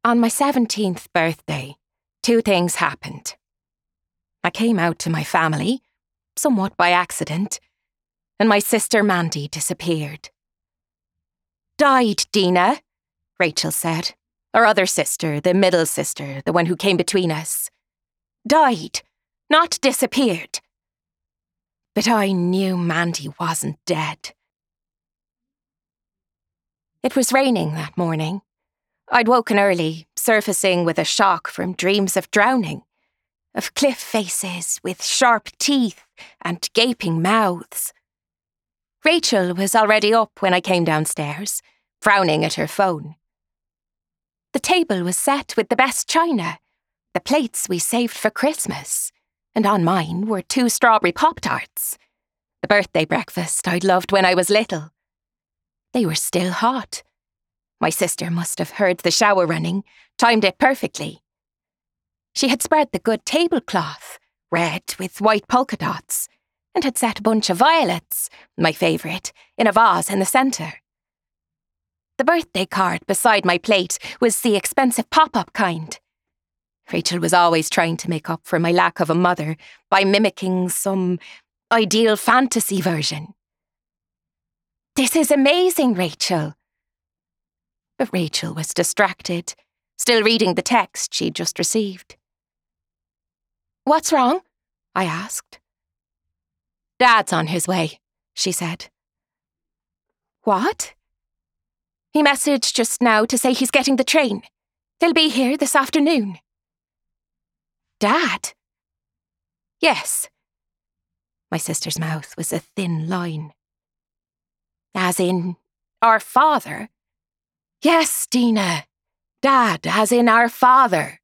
On my 17th birthday, 2 things happened. I came out to my family, somewhat by accident, and my sister Mandy disappeared. "Died, Dina," Rachel said. Our other sister, the middle sister, the one who came between us. "Died, not disappeared." But I knew Mandy wasn't dead. It was raining that morning. I'd woken early, surfacing with a shock from dreams of drowning, of cliff faces with sharp teeth and gaping mouths. Rachel was already up when I came downstairs, frowning at her phone. The table was set with the best china, the plates we saved for Christmas, and on mine were 2 strawberry Pop-Tarts, the birthday breakfast I'd loved when I was little. They were still hot. My sister must have heard the shower running, timed it perfectly. She had spread the good tablecloth, red with white polka dots, and had set a bunch of violets, my favourite, in a vase in the centre. The birthday card beside my plate was the expensive pop-up kind. Rachel was always trying to make up for my lack of a mother by mimicking some ideal fantasy version. "This is amazing, Rachel." But Rachel was distracted, still reading the text she'd just received. "What's wrong?" I asked. "Dad's on his way," she said. "What?" "He messaged just now to say he's getting the train. He'll be here this afternoon." "Dad?" "Yes." My sister's mouth was a thin line. "As in, our father?" "Yes, Dina. Dad, as in our father."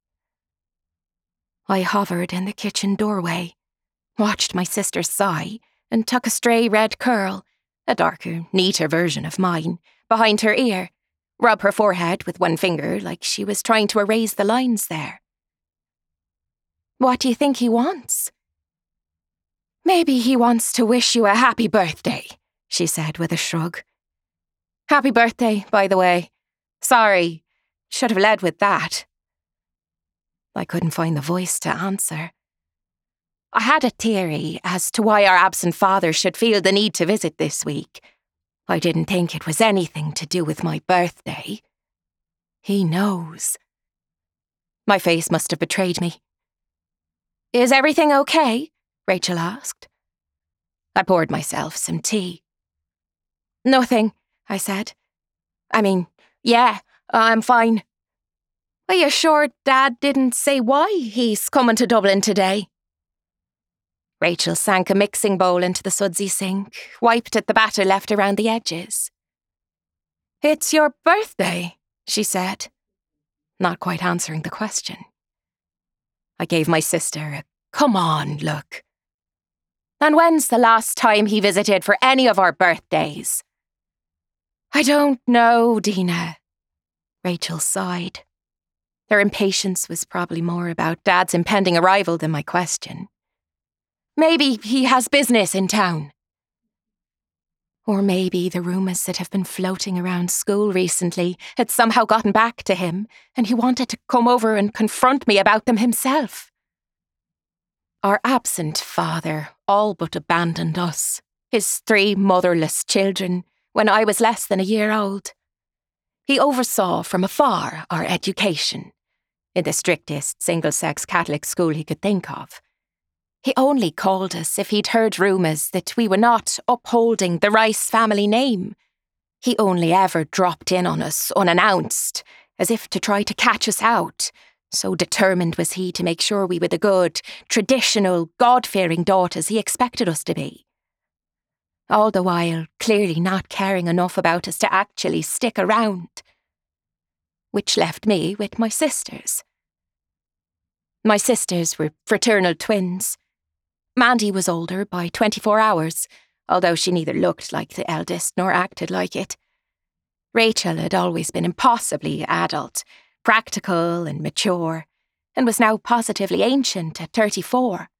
I hovered in the kitchen doorway, watched my sister sigh, and tuck a stray red curl, a darker, neater version of mine, behind her ear, rub her forehead with one finger like she was trying to erase the lines there. "What do you think he wants?" "Maybe he wants to wish you a happy birthday," she said with a shrug. "Happy birthday, by the way. Sorry, should have led with that." I couldn't find the voice to answer. I had a theory as to why our absent father should feel the need to visit this week. I didn't think it was anything to do with my birthday. He knows. My face must have betrayed me. "Is everything okay?" Rachel asked. I poured myself some tea. "Nothing," I said. Yeah, I'm fine." "Are you sure Dad didn't say why he's coming to Dublin today?" Rachel sank a mixing bowl into the sudsy sink, wiped at the batter left around the edges. "It's your birthday," she said, not quite answering the question. I gave my sister a "come on" look. "And when's the last time he visited for any of our birthdays?" "I don't know, Dina." Rachel sighed. Her impatience was probably more about Dad's impending arrival than my question. "Maybe he has business in town." Or maybe the rumours that have been floating around school recently had somehow gotten back to him, and he wanted to come over and confront me about them himself. Our absent father all but abandoned us, his 3 motherless children, when I was less than a year old. He oversaw from afar our education, in the strictest single-sex Catholic school he could think of. He only called us if he'd heard rumours that we were not upholding the Rice family name. He only ever dropped in on us unannounced, as if to try to catch us out, so determined was he to make sure we were the good, traditional, God-fearing daughters he expected us to be. All the while clearly not caring enough about us to actually stick around. Which left me with my sisters. My sisters were fraternal twins. Mandy was older by 24 hours, although she neither looked like the eldest nor acted like it. Rachel had always been impossibly adult, practical and mature, and was now positively ancient at 34.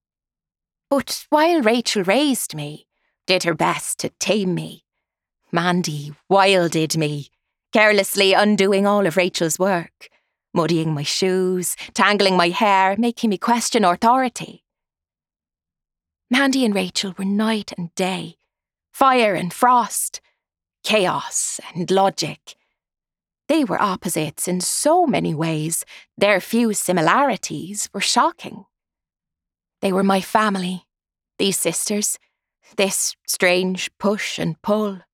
But while Rachel raised me, did her best to tame me, Mandy wilded me, carelessly undoing all of Rachel's work, muddying my shoes, tangling my hair, making me question authority. Mandy and Rachel were night and day, fire and frost, chaos and logic. They were opposites in so many ways, their few similarities were shocking. They were my family, these sisters, this strange push and pull.